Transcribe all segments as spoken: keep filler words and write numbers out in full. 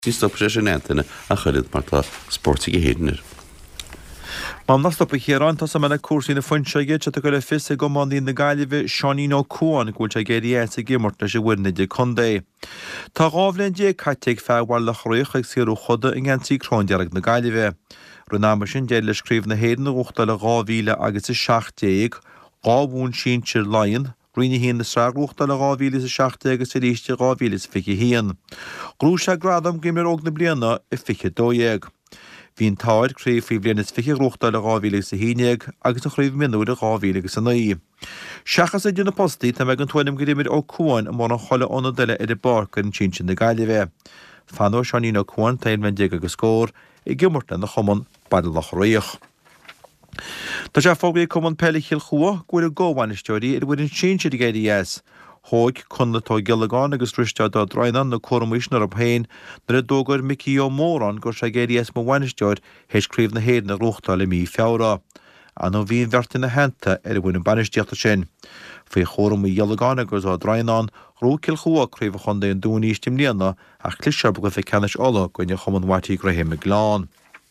Tí stop sé sin antainna a chuid mar tá sportí héanir. Mám nastop chéarán tá mena cuasí na foiinseige te go le fis go máí na gaiileh Seanín Ó Cuain gúil te géirí a gimmart leis bhuine de chundé. Tá gábhlann dé caiiteigh feabhhail le chroich ag siarú chuda in gantí cróndearach na gaiileh. Runáma sin dé le scríomh na héan na uachta le gáhíle agus is seachtdéag, gábhún sin tir lainn, Rinne híon na srágúachta le gáhíle sa seachta agus sa ríiste gáhíle sa fiche híon. Grú se gradam gimar óg na bliana i fiche dóéag. Bhín táid críomh fao bliana is fiche rúachta le gáhíle sa híineag agus a chríomh minú le gáhíle sa naí. Seachas a dúna postí tá meid an tuainim go dimid Ó Cuain am mána chola óna duile ar i barca an sin sin na gaiileh. Fanó Seanín Ó Cuain taon men déag agus scór i gimmarta na chomon badal le chroich. Tá sé fógaí cumann peiliciil chua gúir a ggóhhainisteoirí ar bhfuil an sin siad géirí es. Thóg chunlatá gileáin agus ristead á dráinan na choramís nar ab hain nar a dógur Mickey Ó Móran gur sé géirí es mo bhainisteoir héiscríomh na héad na ruachta le mí feabhra. An ó bhíon bhearta na henta ar a bhfuin an banisteachta sin. Faoi choram í gileáin agus á dráinan rócil chua críomh chunda an dúní istimlíanana ach cliseab go fé cenis ola goine chumann watíí Graham McGlán.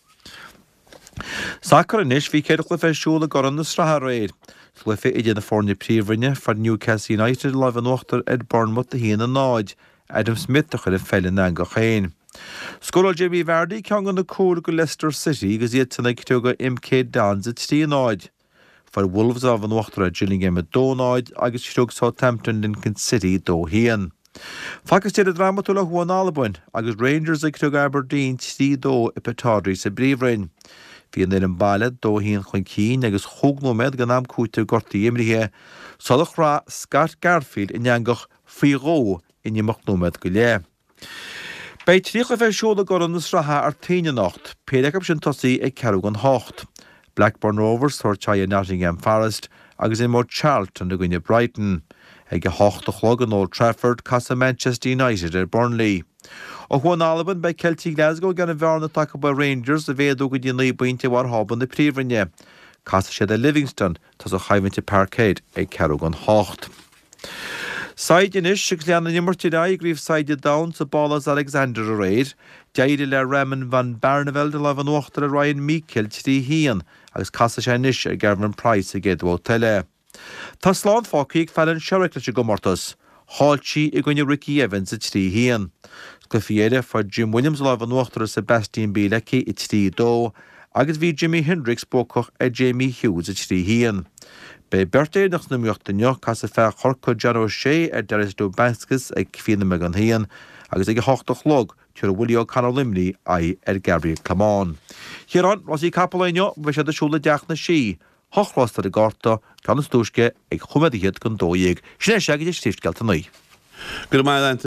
Sacr inis bhí céireach le feisiúla goran na stratha réid. Slifa idir na fórne príomhrinne for Newcastle United le an uachtar Ed Bournemouth a híana náid, Adam Smith a chuir fellin na go chéin. Scoil J B Vardy ceangan na cúr go Leicester City agus iad tanna tuga M K Dons a tí náid. For Wolves a an uachtar a Gillingham a dó náid agus tuga Southampton Lincoln City dó hían. Fagus tíad a dramatú le Huan Albain agus Rangers ag tuga Aberdeen tí dó i Pittodrie sa bríomhrainn. Bhíon ar an baile dó híon chuin cín agus chugnóméid gan am cúte gortaí imrithe, solach rá Scott Garfield in angach faoiró in imachnóméid go lé. Bei tríocha bheith seola goran na stratha ar taine nacht, péideach sin tosaí ag cearú an hácht. Blackburn Rovers thuirteá Nottingham Forest agus in mór Charlton na gcuine Brighton. Ag a hácht a chlog an Old Trafford casa Manchester United ar Burnley. Ó Huan Albain bei Celtic Glasgow gan a bhearna take ba Rangers a bhéadú go dtí naí buinte war hában na príomhrinne. Casa siad a Livingston tas a chaimhainte Parkhead ag cearú an hácht. Said inis se leanna nimmartíide ag gríomh Saide Down sa Ballas Alexander a réid, deide le Raymond van Barneveld le an uachtar a Ryan Meikle tí hían agus casa sé inis a Gavin Price a géadú tele. Tá slán fácaíag fellan seirech leis go martas. Háiltí i gcuine Ricky Evans a tí hían. Scofiéide for Jim Williams le an uachtar a Sebastian Bieleki i tí dó, agus bhí Jimi Hendrix bócach a Jamie Hughes a tí hían. Bei bertéideach na miochtainneoch cas a fear chorca Jaro sé ar Deris do Banscus ag fianna me an hían, agus ag háchtach log tuair Willie O'Connor Limley ai ar Gabriel Clamán. Hieran, was í capalainio, bheith sé desúla deach na sí. Hochrástar a gárta, gan na stúsce ag chumadiad gan dóiag. Sinné seagidir stíft gelta naí. Gur mai